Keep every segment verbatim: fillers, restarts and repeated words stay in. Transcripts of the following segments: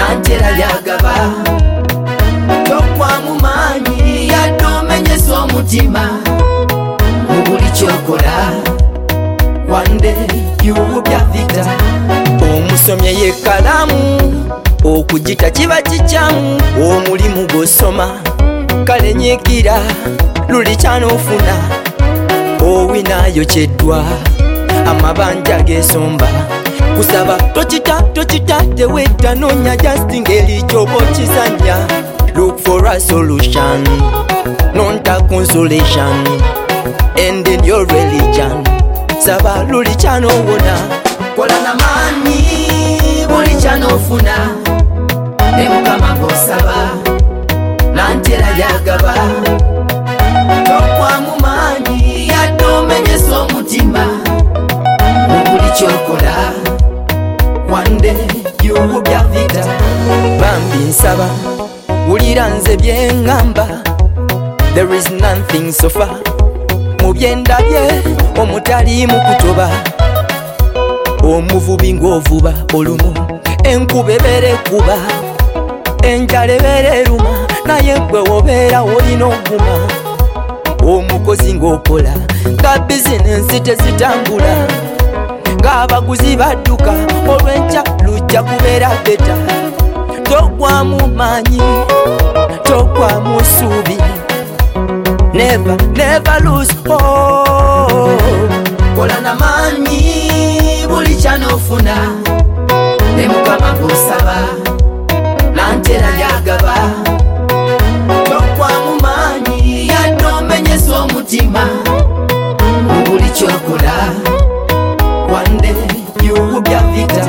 nantera yagaba tokwa mumanyi yadomenyesa omutima mubuli kyokola one day you will be a victor. Omusomye yekalamu okujita kiba kikyamu omulimu gosoma kale nyigira luli kyanofuna owinayo kyeddwa amabanja gesomba kusaba tokita tokita tewedda nonya just ngeri kyoba okizanya look for a solution not a consolation and in your religion saba luli kyanowona kola na mani buli kyanofuna ne mukama gosaba nantera yagaba tokwa mumanyi yadomenyesa omutima mubuli kyokola one day you will be a victor. Bambi nsaba wulira nze byengamba there is nothing so far mubyendabye omutali mukutoba omuvubi ng'ovuba olumu enkuba ebere kuba enjala ebere eruma naye gwe wobeera olina oguma omukozi ng'okola nga bizinensi tezitambula ng'abaguzi badduka olw'enkya lujja kubeera beta togwamu maanyi togwamu ssuubi never never lose hope kola na maanyi buli kyanofuna ne mukama gosaba nantera yagaba tokwamu maanyi yadomenyesa omutima mubuli kyokola one day you will be a victor.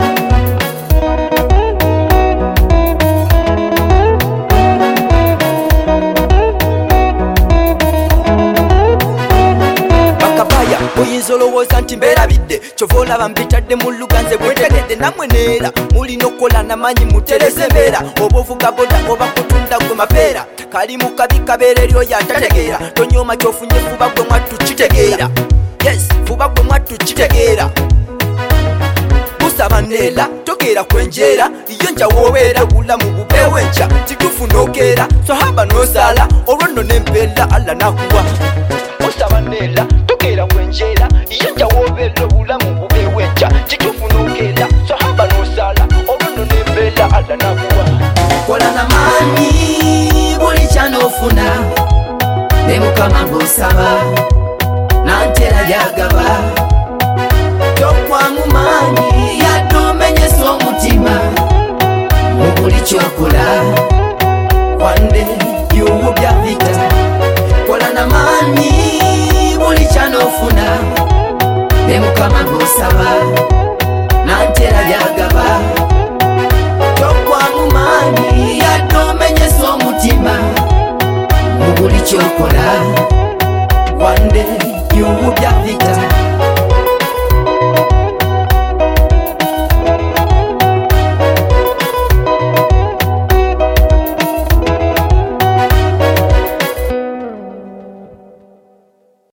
Oyinza olowooza nti mbeerabidde kyova olaba mpitadde mu luganze bwetegedde nammwe neera mulina okukola namanyi mutereze embeera oba ovuga boda oba kutunda gwe mapeera kali mu kabi kabeera eri oyo atategeera tonyooma kyofunye fuba gwe mwattu kitegeera yes fuba gwe mwattu kitegeera busaba neera togeera kwenjeera iyo nja woobeera obulamu bubeewo enkya kituufu n'okeera so haba n'osaala olwo nno n'empeera alla nakuwa busaba neera togeera kwenjeera iyo nja woobeera obulamu bubeewo enkya kituufu n'okeera so haba n'osaala olwo nno n'empeera alla nakuwa kola na maanyi buli kyanofuna ne mukama gosaba nantera yagaba tokwamu maanyi yadomenyesa omutima mubuli kyokola one day you will be a victor. Kola na maanyi buli kyanofuna ne mukama gosaba nantera yagaba tokwamu maanyi yadomenyesa omutima mubuli kyokola one day you will be a victor.